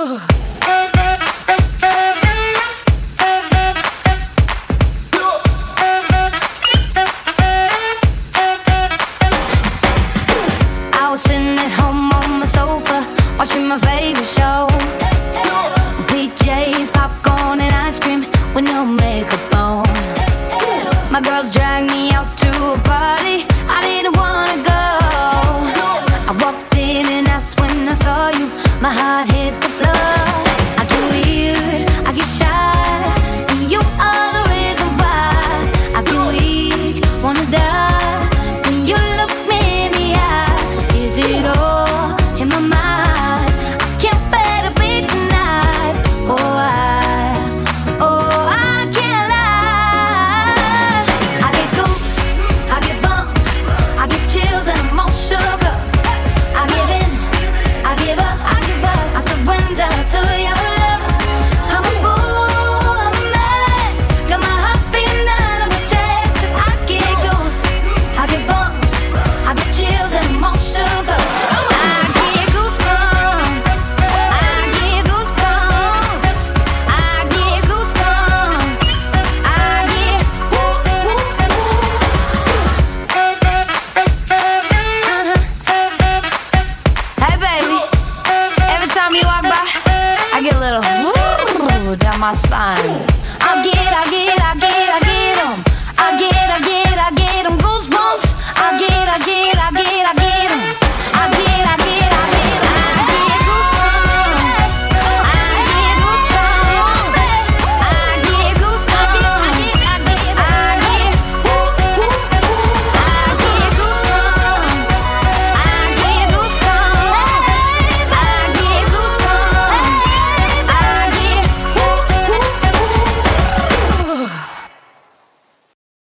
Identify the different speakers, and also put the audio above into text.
Speaker 1: I was sitting at home on my sofa, watching my favorite show. PJs, popcorn and ice cream with no makeup on. My girls dragged me out to a party I didn't wanna go. I walked in and that's when I saw you. My heart hit the floor. I get weird, I get shy, and you are the reason why. I get weak, wanna die when you look me in the eye. Is it all in my mind? I can't bear to be denied. I can't lie. I get goose, I get bumps, I get chills and I'm all sugar. I give in, I give up, I surrender to your love. I'm a fool, I'm a mess, got my heart beating out of my chest. 'Cause I get goose, I get bumps, I get chills and I'm all sugar. I get goosebumps, I get goosebumps, I get goosebumps, I get Hey baby, every time you walk by, I get a little down my spine.